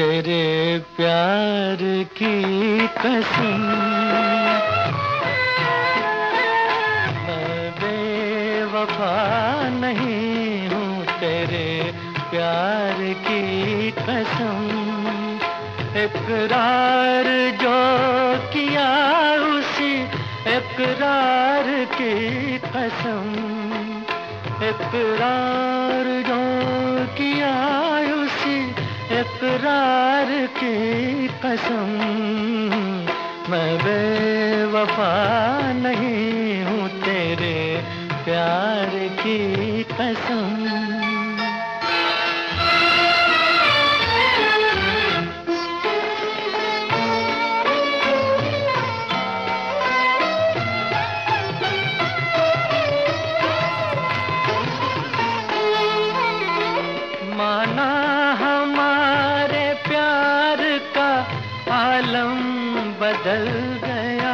तेरे प्यार की कसम, मैं बेवफा नहीं हूँ तेरे प्यार की कसम। इकरार जो किया उसी इकरार की कसम, इकरार जो किया उसी इकरार की कसम। मैं बेवफा नहीं हूँ तेरे प्यार की कसम। माना हमारे प्यार का आलम बदल गया,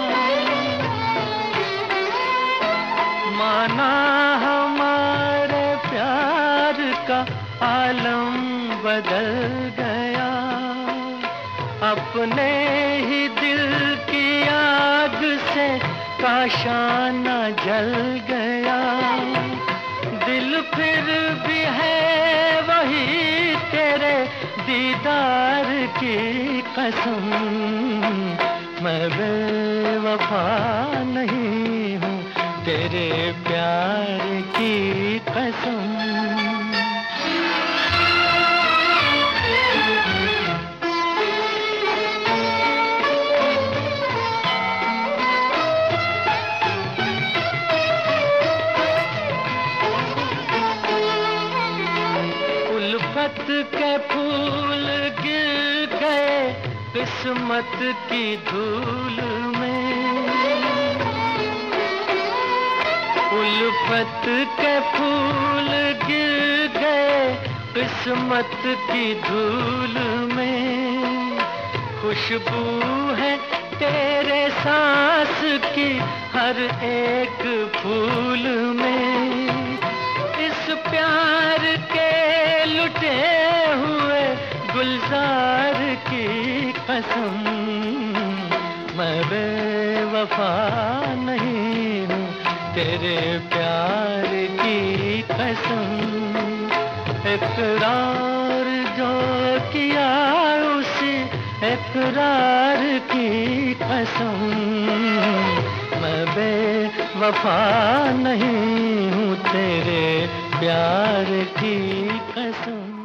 माना हमारे प्यार का आलम बदल गया। अपने ही दिल की आग से काशाना जल गया। दिल फिर भी है वही तेरे दीदार की कसम। मैं बेवफा नहीं हूँ तेरे प्यार की कसम। उल्फत के फूल गिर गए किस्मत की धूल में। उल्फत के फूल गिर गए किस्मत की धूल में। खुशबू है तेरे सांस की हर एक फूल में। इस प्यार के लुटे हुए गुलजार की कसम। मैं बेवफा नहीं हूँ तेरे प्यार की कसम। इकरार जो किया उसी इकरार की कसम। मैं बेवफा नहीं हूँ तेरे प्यार की कसम।